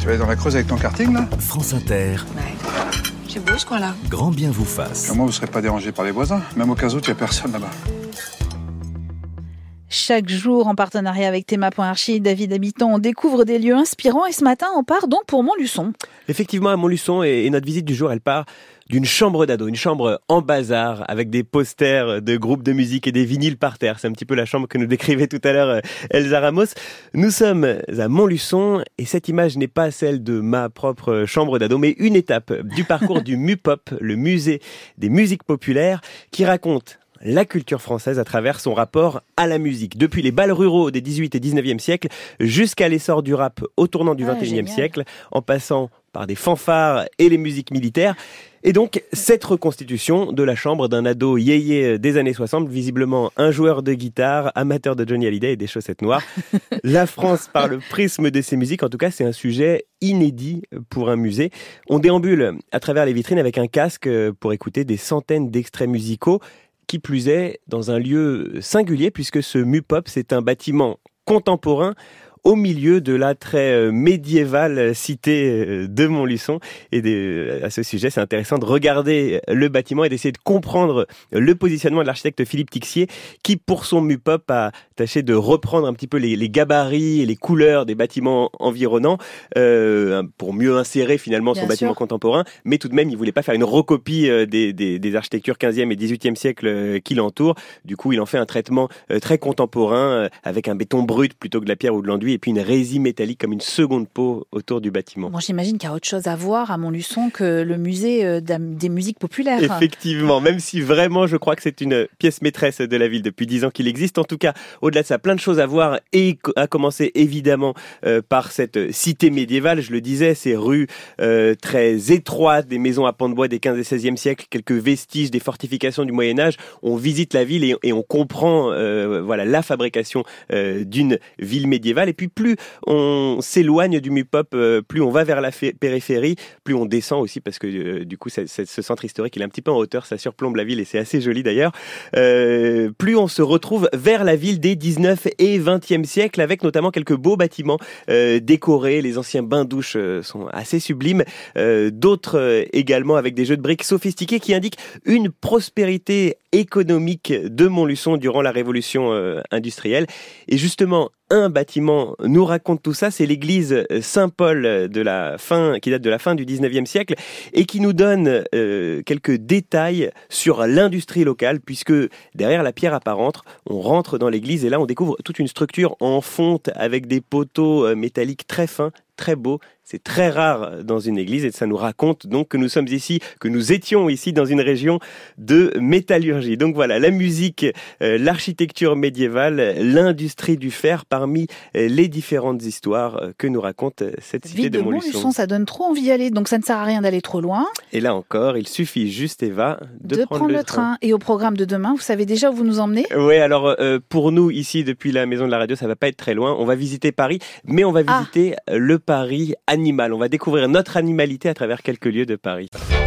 Tu vas aller dans la Creuse avec ton karting, là ? France Inter. Ouais. C'est beau ce coin-là. Grand bien vous fasse. Au moins, vous ne serez pas dérangé par les voisins. Même au cas où, il n'y a personne là-bas. Chaque jour, en partenariat avec Théma.archi, David Habitant, on découvre des lieux inspirants. Et ce matin, on part donc pour Montluçon. Effectivement, à Montluçon, et notre visite du jour, elle part d'une chambre d'ado, une chambre en bazar, avec des posters de groupes de musique et des vinyles par terre. C'est un petit peu la chambre que nous décrivait tout à l'heure Elsa Ramos. Nous sommes à Montluçon, et cette image n'est pas celle de ma propre chambre d'ado, mais une étape du parcours du MUPOP, le musée des musiques populaires, qui raconte la culture française à travers son rapport à la musique. Depuis les bals ruraux des 18 et 19e siècles jusqu'à l'essor du rap au tournant du 21e siècle, en passant par des fanfares et les musiques militaires. Et donc, cette reconstitution de la chambre d'un ado yéyé des années 60, visiblement un joueur de guitare, amateur de Johnny Hallyday et des chaussettes noires. La France par le prisme de ses musiques, en tout cas, c'est un sujet inédit pour un musée. On déambule à travers les vitrines avec un casque pour écouter des centaines d'extraits musicaux. Qui plus est, dans un lieu singulier, puisque ce MUPOP, c'est un bâtiment contemporain au milieu de la très médiévale cité de Montluçon. Et à ce sujet, c'est intéressant de regarder le bâtiment et d'essayer de comprendre le positionnement de l'architecte Philippe Tixier, qui, pour son MUPOP, a tâché de reprendre un petit peu les gabarits et les couleurs des bâtiments environnants pour mieux insérer finalement son bâtiment contemporain. Mais tout de même, il voulait pas faire une recopie des architectures 15e et 18e siècle qui l'entourent. Du coup, il en fait un traitement très contemporain avec un béton brut plutôt que de la pierre ou de l'enduit, et puis une résine métallique comme une seconde peau autour du bâtiment. Bon, j'imagine qu'il y a autre chose à voir à Montluçon que le musée des musiques populaires. Effectivement, même si vraiment je crois que c'est une pièce maîtresse de la ville depuis 10 ans qu'il existe. En tout cas, au-delà de ça, plein de choses à voir, et à commencer évidemment par cette cité médiévale. Je le disais, ces rues très étroites, des maisons à pans de bois des 15 et 16e siècles, quelques vestiges des fortifications du Moyen-Âge. On visite la ville et on comprend la fabrication d'une ville médiévale. Et puis plus on s'éloigne du MUPOP, plus on va vers la périphérie, plus on descend aussi, parce que du coup ce centre historique il est un petit peu en hauteur, ça surplombe la ville et c'est assez joli d'ailleurs. Plus on se retrouve vers la ville des 19 et 20e siècles, avec notamment quelques beaux bâtiments décorés. Les anciens bains-douches sont assez sublimes, d'autres également avec des jeux de briques sophistiqués qui indiquent une prospérité économique de Montluçon durant la révolution industrielle. Et justement, un bâtiment nous raconte tout ça, c'est l'église Saint-Paul qui date de la fin du 19e siècle et qui nous donne quelques détails sur l'industrie locale, puisque derrière la pierre apparente, on rentre dans l'église et là on découvre toute une structure en fonte avec des poteaux métalliques très fins, très beaux. C'est très rare dans une église et ça nous raconte donc que nous étions ici dans une région de métallurgie. Donc voilà, la musique, l'architecture médiévale, l'industrie du fer parmi les différentes histoires que nous raconte cette cité de Montluçon. Ça donne trop envie d'y aller, donc ça ne sert à rien d'aller trop loin. Et là encore, il suffit juste, Eva, de prendre le train. Et au programme de demain, vous savez déjà où vous nous emmenez ? Oui, alors pour nous, ici, depuis la maison de la radio, ça va pas être très loin. On va visiter Paris, mais on va visiter le Paris animal. On va découvrir notre animalité à travers quelques lieux de Paris.